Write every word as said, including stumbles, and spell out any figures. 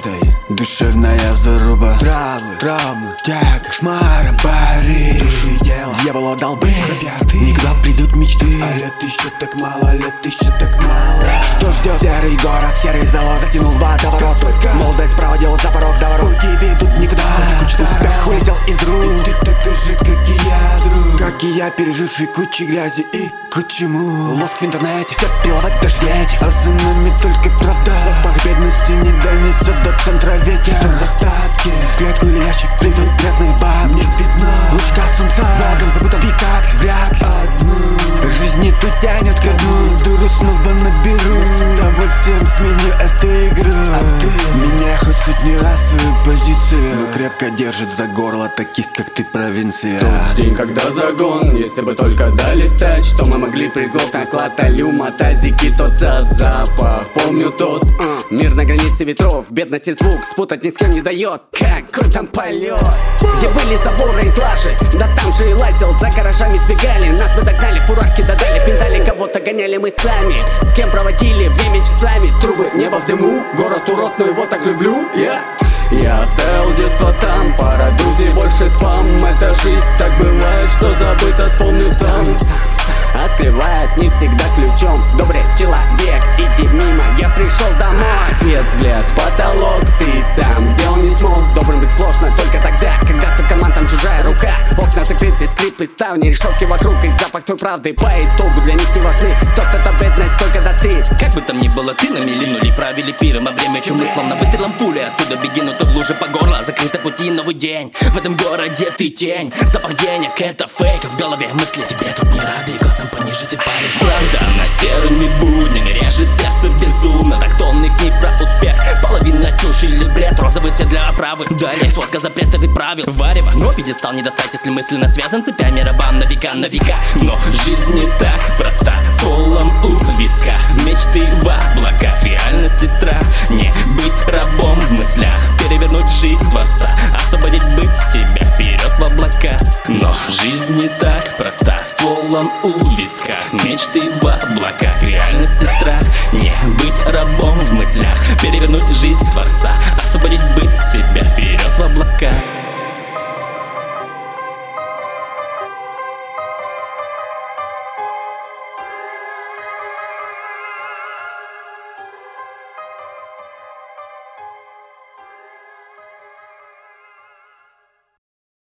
каждой душевная заруба. Травмы, травмы, тяга, кошмаром пари. Души и дела, дьявола долбы. Никогда придут мечты, а лет еще так мало, лет еще так мало. Что ждет серый город, серый завод затянул водоворот. Молодость проводила за порог до ворот. Пути ведут никуда, успех вылетел из рук. И ты такой же, как и я, друг. Как и я, переживший кучу грязи и кучему. Лоск в интернете, все пила в дождете. А за нами только правда. Запах бедности не донесет до центра ветер. Что в достатке, в клетку или ящик плитут грязные баб. Не видно лучка солнца, богом забыто спектакль. Вряд ли одну жизнь не тут тянет ко дну. Дуру снова наберу, с удовольствием сменю эту игру. А ты меня хоть сотни раз свою позицию, но крепко держит за горло таких, как ты, провинция. Тот день, когда загон, если бы только дали стать, что мы могли приглохнуть, клаталюма, тазики, тот зад, запах. Помню тот uh, мир на границе ветров, бедности звук спутать ни с кем не дает. Какой там полет, где были заборы из лажи, да там же и лазил, за гаражами сбегали, нас бы догнали, фуражки додали, пинтали, кого-то гоняли мы сами. С кем проводили время часами, трубы, небо в дыму, город урод, но его так люблю, я yeah. Я оставил детство там, пара друзей, больше спам. Это жизнь, так бывает, что забыто, вспомнив сам. Открывает не всегда ключом. Добрый человек, иди мимо, я пришел домой. Свет, взгляд, потолок, ты там, где он не смог. Добрым быть сложно только тогда, когда ты в карман, там чужая рука. Окна закрыты, скрипы, ставни, решетки вокруг. И запах той правды, по итогу для них не важны. Тот, это бедность, только да ты. Как бы там ни было, ты намелинули, правили пиром во время чумы, словно выстрелом пули. Отсюда беги, но ты в луже по горло, закрыты пути, новый день. В этом городе ты тень, запах денег, это фейк. В голове мысли, тебе тут не рады, глазом пониже ты парень. Правда, на серыми буднями режет сердце безумно. Так тонны книг про успех, половина чушь или бред. Розовый цвет для оправы, далее сводка запретов и правил. Варево, но пьедестал не достать, если мысленно связан цепями рабам на века, на века. Но жизнь не так проста, стволом у виска. Мечты в облаках, реальности страх. Не быть рабом в мыслях, перевернуть жизнь творца, освободить бы себя вперед в облака. Но жизнь не так проста, стволом у виска. Мечты в облаках, реальности страх. Не быть рабом в мыслях, перевернуть жизнь творца, освободить бы себя вперед в облака.